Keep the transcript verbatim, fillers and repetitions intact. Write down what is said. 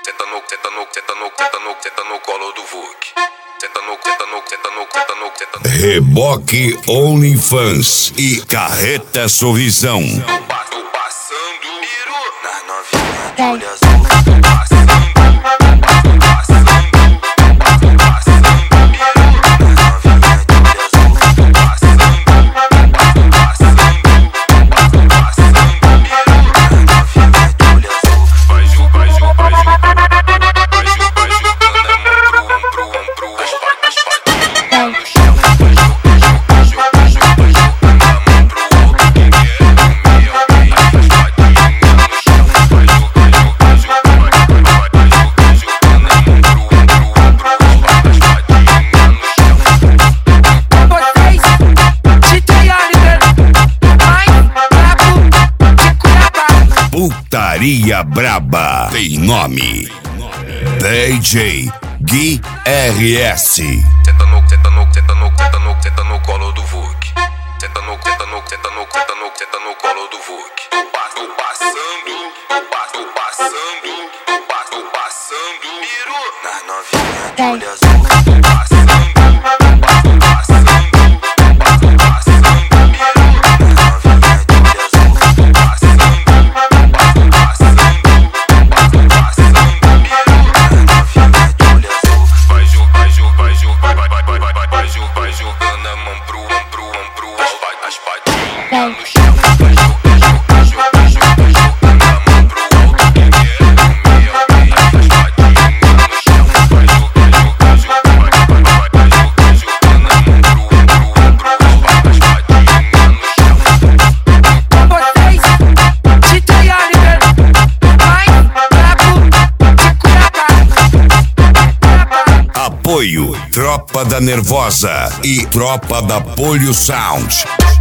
Senta no, senta no, senta no, senta no, senta no colo do Vuk. Senta no, senta no, senta no, senta no, senta no. Reboque OnlyFans e Carreta Sorrisão. Tô passando piru nas novinhas de Vai. olho azul. Tô passando, tô passando, tô passando piru nas novinhas de olho azul. Tô passando, tô passando, tô passando piru nas novinhas de olho azul. Vai ju, vai ju, vai ju, vai ju, vai jogando a mão pro ombro, pro ombro, as patas, patinhas no chão. Vai ju, vai ju, vai ju, vai ju, vai jogando a mão pro outro. Quem quer comer alguém, as patinhas no chão. Vai ju, vai ju, vai ju, vai, vai, vai, vai ju, vai jogando a mão pro ombro, pro ombro, as patas, patinhas no chão. Vocês, D J Oliver, mais brabo de Cuiabá. Putaria Braba tem nome: D J Gui R S. Senta no, senta no, senta no, senta no, senta no colo do Vuk. Senta no, senta no, senta no, senta no, senta no colo do Vuk. Tô pa- tô passando, tô pa- tô passando, tô pa- tô passando piru nas novinhas de Vai. olho azul. Tô passando, tô pa- tô passando, tô pa- tô passando piru nas novinhas de olho azul. Tô passando, tô pa- tô passando, tô pa- tô passando piru nas novinhas de olho azul. Vai ju, vai ju, vai ju, vai, vai, vai, vai, vai, vai, vai ju, vai jogando a mão pro ombro, ombro, as pa- as patinhas no chão. Vai ju, vai ju, vai ju, vai ju, vai jogando a mão pro alto. Quem quer comer alguém, as patinhas no chão. Vai ju, vai ju, vai ju, vai, vai, vai, vai, vai ju, vai jogando a mão pro ombro, ombro, as pa- as patinhas no chão. Vocês, D J Oliver, mais brabo de Cuiabá. Apoio Tropa da Nervosa e Tropa da Polio Sound.